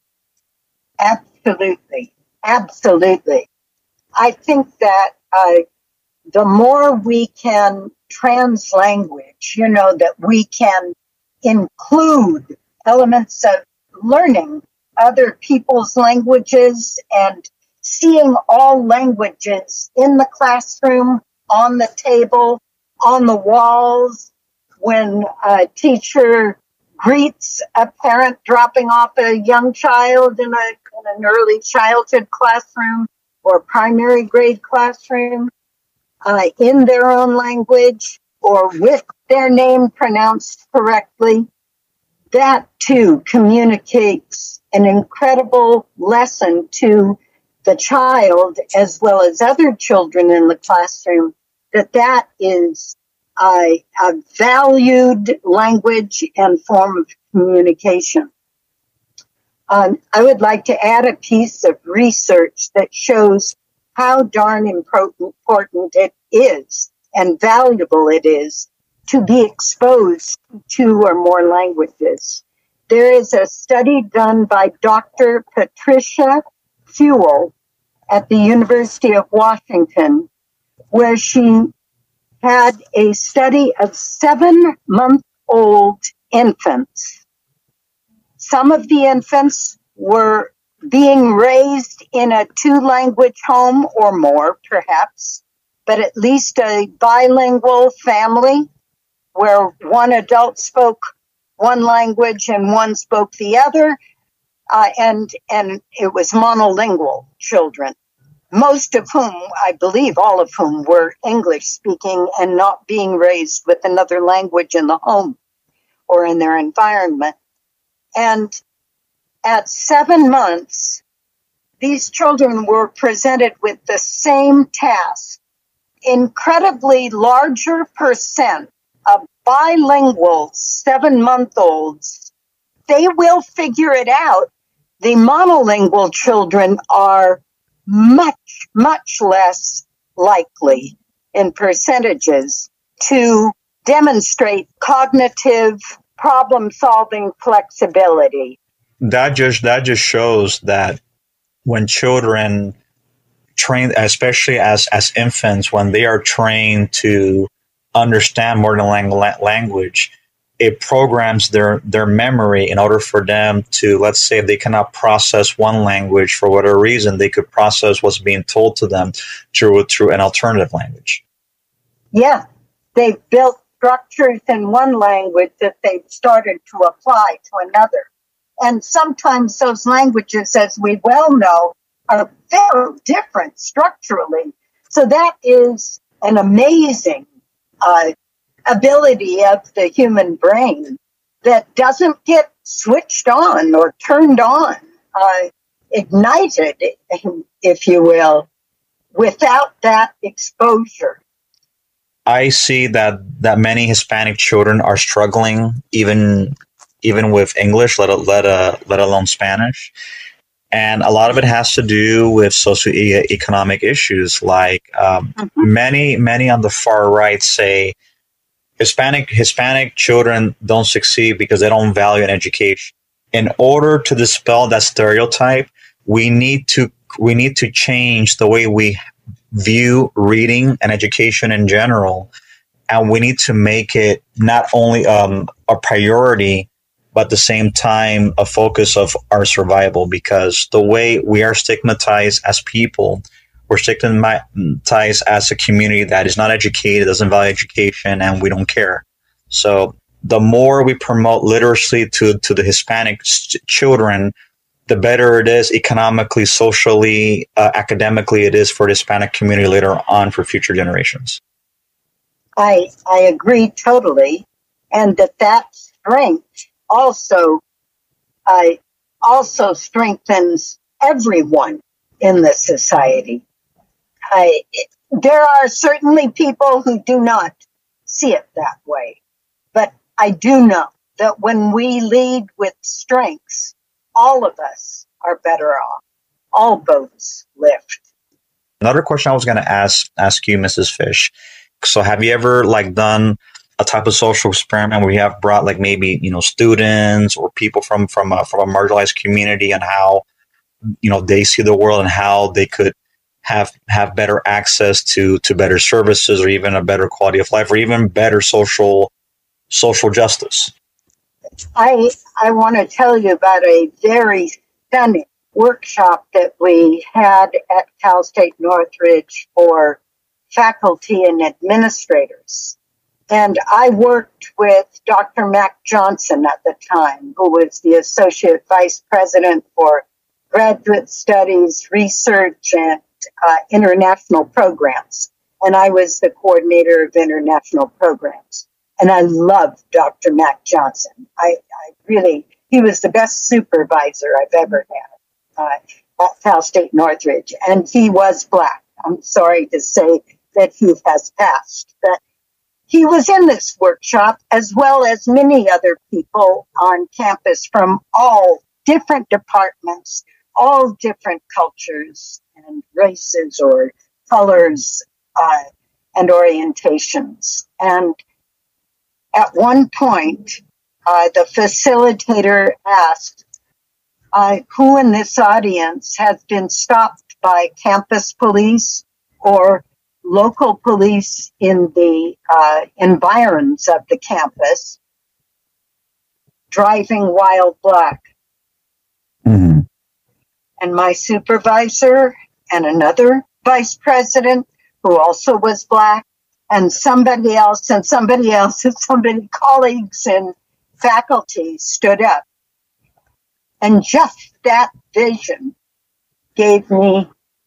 Absolutely. Absolutely. I think that uh, the more we can translanguage, you know, that we can include elements of learning other people's languages and seeing all languages in the classroom, on the table, on the walls, when a teacher greets a parent dropping off a young child in, a, in an early childhood classroom or primary grade classroom uh, in their own language or with their name pronounced correctly. That too communicates an incredible lesson to the child as well as other children in the classroom, that that is a, a valued language and form of communication. Um, I would like to add a piece of research that shows how darn important it is and valuable it is to be exposed to two or more languages. There is a study done by Doctor Patricia Fuel at the University of Washington, where she had a study of seven-month-old infants. Some of the infants were being raised in a two-language home or more, perhaps, but at least a bilingual family where one adult spoke one language and one spoke the other, uh, and and it was monolingual children, most of whom, I believe all of whom, were English speaking and not being raised with another language in the home or in their environment. And at seven months, these children were presented with the same task. Incredibly larger percent of bilingual seven-month-olds, they will figure it out. The monolingual children are much, much less likely in percentages to demonstrate cognitive problem-solving flexibility. That just that just shows that when children train, especially as as infants, when they are trained to understand more than lang- language, it programs their their memory in order for them to, let's say, if they cannot process one language for whatever reason, they could process what's being told to them through through an alternative language. Yeah, they've built structures in one language that they've started to apply to another. And sometimes those languages, as we well know, are very different structurally. So that is an amazing uh, ability of the human brain that doesn't get switched on or turned on, uh, ignited, if you will, without that exposure. I see that, that many Hispanic children are struggling even even with English, let let uh, let alone Spanish, and a lot of it has to do with socioeconomic issues. Like um, mm-hmm. many many on the far right say Hispanic Hispanic children don't succeed because they don't value an education. In order to dispel that stereotype, we need to we need to change the way we view reading and education in general, and we need to make it not only um, a priority, but at the same time a focus of our survival. Because the way we are stigmatized as people, we're stigmatized as a community that is not educated, doesn't value education, and we don't care. So the more we promote literacy to, to the Hispanic st- children, the better it is economically, socially, uh, academically it is for the Hispanic community later on for future generations. I I agree totally, and that that strength also uh, also strengthens everyone in the society. I, there are certainly people who do not see it that way, but I do know that when we lead with strengths, all of us are better off. All boats lift. Another question I was going to ask ask you, Missus Fish. So, have you ever like done a type of social experiment where you have brought like maybe you know students or people from from a, from a marginalized community and how you know they see the world and how they could have have better access to to better services or even a better quality of life or even better social social justice? I I want to tell you about a very stunning workshop that we had at Cal State Northridge for faculty and administrators. And I worked with Doctor Mac Johnson at the time, who was the Associate Vice President for Graduate Studies, Research, and uh, International Programs. And I was the coordinator of international programs. And I loved Doctor Mac Johnson. I, I really, he was the best supervisor I've ever had uh, at Cal State Northridge. And he was Black. I'm sorry to say that he has passed. But he was in this workshop, as well as many other people on campus from all different departments, all different cultures and races or colors uh, and orientations. And at one point, uh, the facilitator asked, uh, who in this audience has been stopped by campus police or local police in the uh, environs of the campus driving while Black? Mm-hmm. And my supervisor and another vice president who also was Black, and somebody else, and somebody else, and somebody, colleagues and faculty stood up. And just that vision gave me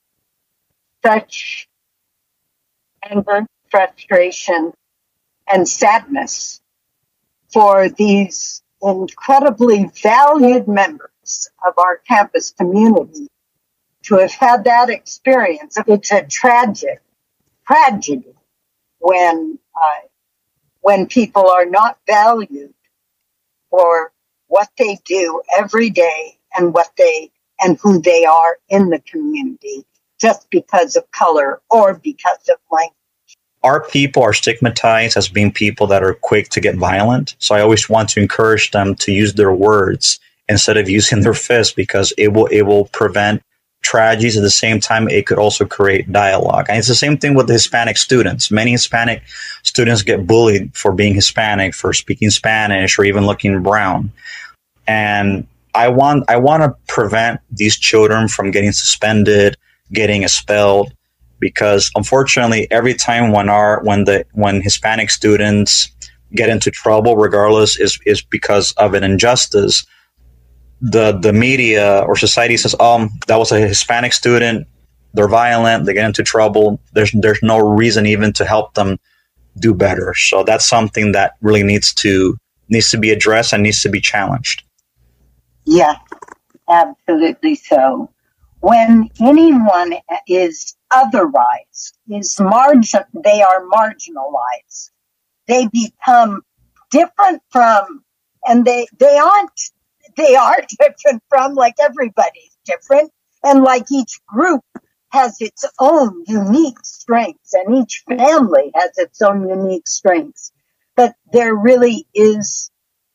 such anger, frustration, and sadness for these incredibly valued members of our campus community to have had that experience. It's a tragic tragedy when uh, when people are not valued for what they do every day and what they and who they are in the community, just because of color or because of language. Our people are stigmatized as being people that are quick to get violent. So I always want to encourage them to use their words instead of using their fists, because it will it will prevent tragedies. At the same time, it could also create dialogue. And it's the same thing with the Hispanic students. Many Hispanic students get bullied for being Hispanic, for speaking Spanish, or even looking brown. And I want I want to prevent these children from getting suspended, getting expelled, because unfortunately, every time when our when the when Hispanic students get into trouble, regardless is is because of an injustice, the the media or society says, "Oh, that was a Hispanic student. They're violent. They get into trouble. There's there's no reason even to help them do better." So that's something that really needs to needs to be addressed and needs to be challenged. Yeah, absolutely so. When anyone is otherwise, is margin, they are marginalized. They become different from, and they they aren't. They are different from, like everybody's different, and like each group has its own unique strengths, and each family has its own unique strengths. But there really is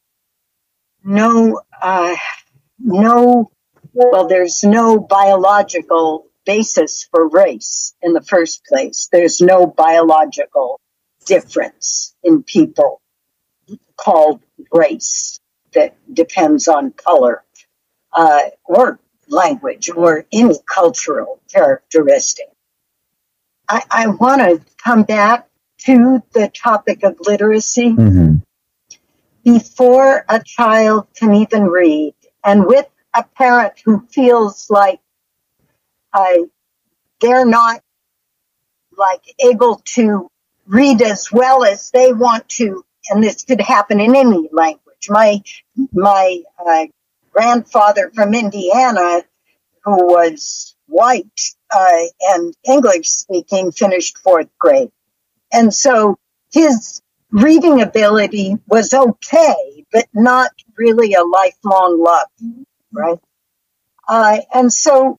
no, uh, no, well, there's no biological basis for race in the first place. There's no biological difference in people called race that depends on color, uh, or language, or any cultural characteristic. I, I want to come back to the topic of literacy. Mm-hmm. Before a child can even read, and with a parent who feels like uh, they're not like able to read as well as they want to, and this could happen in any language. My my uh, grandfather from Indiana, who was white uh, and English speaking, finished fourth grade, and so his reading ability was okay, but not really a lifelong love, right? Uh, and so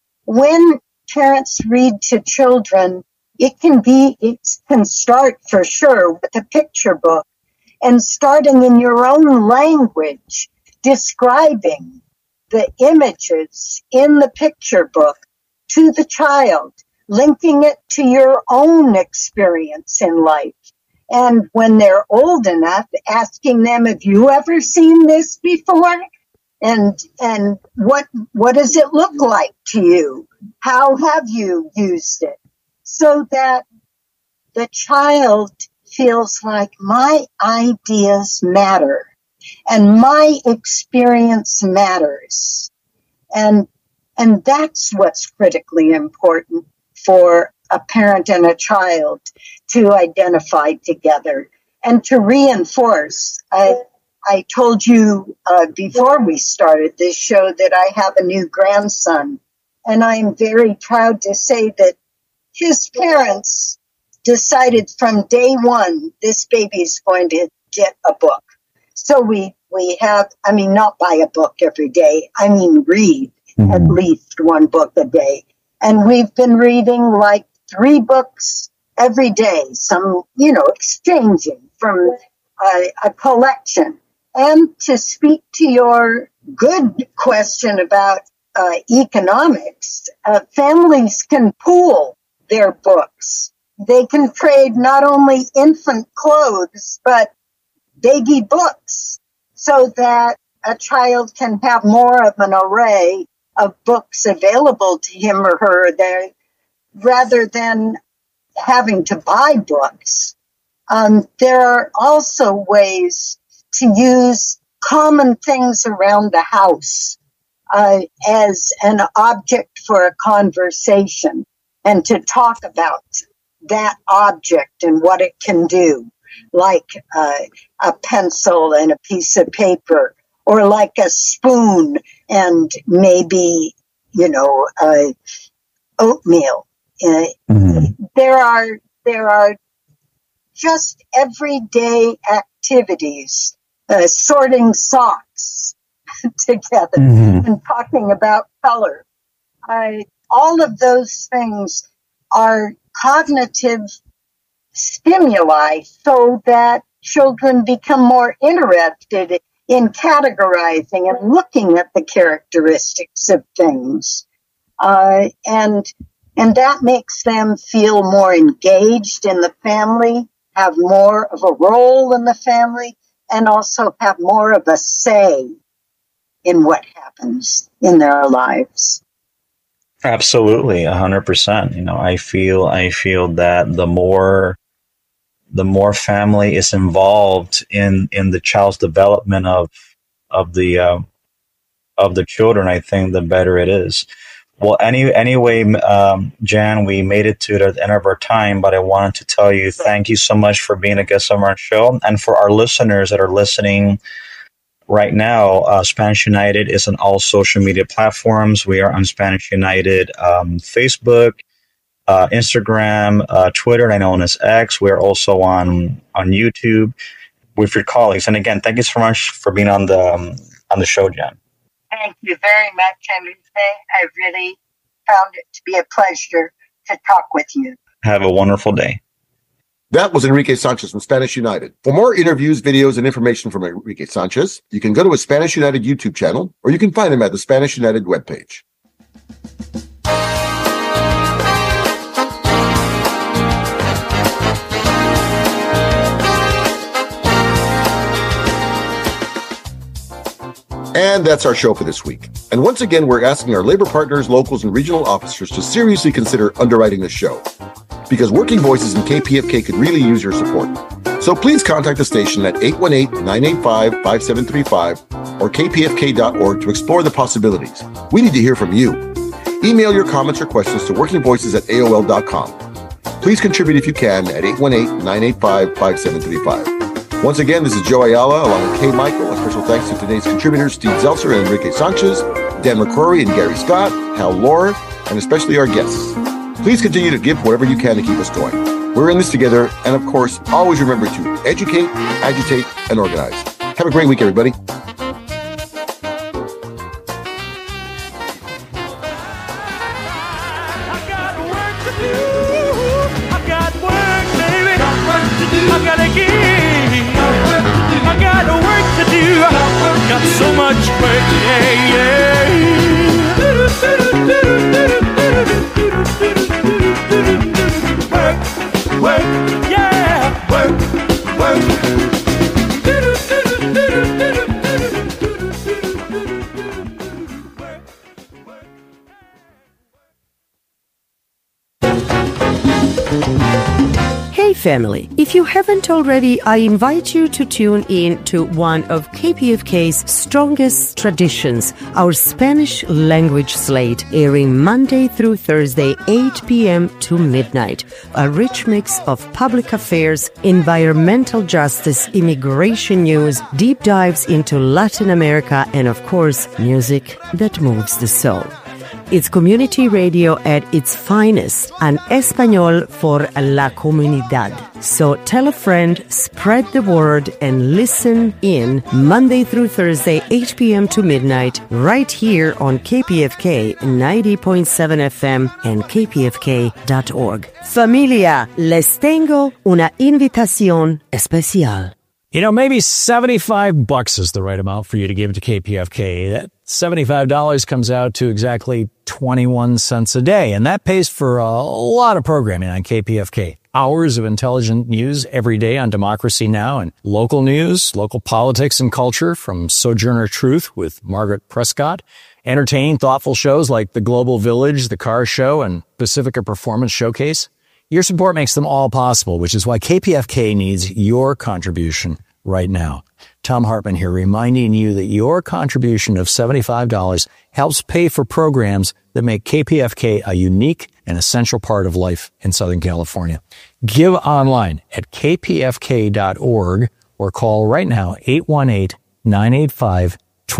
when parents read to children, it can be, it can start for sure with a picture book and starting in your own language, describing the images in the picture book to the child, linking it to your own experience in life. And when they're old enough, asking them, have you ever seen this before? And and what what does it look like to you? How have you used it? So that the child feels like my ideas matter and my experience matters. And and that's what's critically important for a parent and a child to identify together and to reinforce. I, I told you uh, before we started this show that I have a new grandson, and I'm very proud to say that his parents decided from day one, this baby's going to get a book. So we, we have, I mean, not buy a book every day. I mean, read mm-hmm. at least one book a day. And we've been reading like three books every day, some, you know, exchanging from a, a collection. And to speak to your good question about uh, economics, uh, families can pool their books. They can trade not only infant clothes, but baby books, so that a child can have more of an array of books available to him or her there, rather than having to buy books. Um, there are also ways to use common things around the house uh, as an object for a conversation and to talk about that object and what it can do, like uh, a pencil and a piece of paper, or like a spoon and maybe, you know, uh, oatmeal. Uh, mm-hmm. There are there are just everyday activities, uh, sorting socks together mm-hmm. and talking about color. Uh, all of those things are cognitive stimuli so that children become more interested in categorizing and looking at the characteristics of things. Uh, and and that makes them feel more engaged in the family, have more of a role in the family, and also have more of a say in what happens in their lives. Absolutely, a hundred percent. You know, I feel I feel that the more the more family is involved in, in the child's development of of the uh, of the children, I think the better it is. Well, any anyway, um, Jan, we made it to the end of our time, but I wanted to tell you thank you so much for being a guest on our show, and for our listeners that are listening right now. Uh, Spanish United is on all social media platforms. We are on Spanish United um, Facebook, uh, Instagram, uh, Twitter, and I know as X. We're also on on YouTube with your colleagues. And again, thank you so much for being on the um, on the show, Jan. Thank you very much, Enrique. I really found it to be a pleasure to talk with you. Have a wonderful day. That was Enrique Sanchez from Spanish United. For more interviews, videos, and information from Enrique Sanchez, you can go to his Spanish United YouTube channel, or you can find him at the Spanish United webpage. And that's our show for this week. And once again, we're asking our labor partners, locals, and regional officers to seriously consider underwriting this show, because Working Voices and K P F K could really use your support. So please contact the station at eight one eight, nine eight five, five seven three five or k p f k dot org to explore the possibilities. We need to hear from you. Email your comments or questions to working voices at a o l dot com. Please contribute if you can at eight one eight, nine eight five, five seven three five. Once again, this is Joe Ayala along with Kay Michael. A special thanks to today's contributors, Steve Zeltzer and Enrique Sanchez, Dan McCrory and Gary Scott, Hal Lohr, and especially our guests. Please continue to give whatever you can to keep us going. We're in this together, and of course, always remember to educate, agitate, and organize. Have a great week, everybody. I gotta give. I got work to do. Got so much work, yeah, yeah. Work, work, yeah. Work, work. Hey family, if you haven't already, I invite you to tune in to one of K P F K's strongest traditions, our Spanish language slate, airing Monday through Thursday, eight p.m. to midnight. A rich mix of public affairs, environmental justice, immigration news, deep dives into Latin America, and of course, music that moves the soul. It's community radio at its finest, and Español for la comunidad. So tell a friend, spread the word, and listen in Monday through Thursday, eight p.m. to midnight, right here on K P F K ninety point seven F M and k p f k dot org. Familia, les tengo una invitación especial. You know, maybe seventy-five bucks is the right amount for you to give to K P F K. That seventy-five dollars comes out to exactly twenty-one cents a day, and that pays for a lot of programming on K P F K. Hours of intelligent news every day on Democracy Now! And local news, local politics and culture from Sojourner Truth with Margaret Prescott. Entertaining, thoughtful shows like The Global Village, The Car Show, and Pacifica Performance Showcase. Your support makes them all possible, which is why K P F K needs your contribution right now. Tom Hartman here, reminding you that your contribution of seventy-five dollars helps pay for programs that make K P F K a unique and essential part of life in Southern California. Give online at k p f k dot org or call right now eight one eight, nine eight five,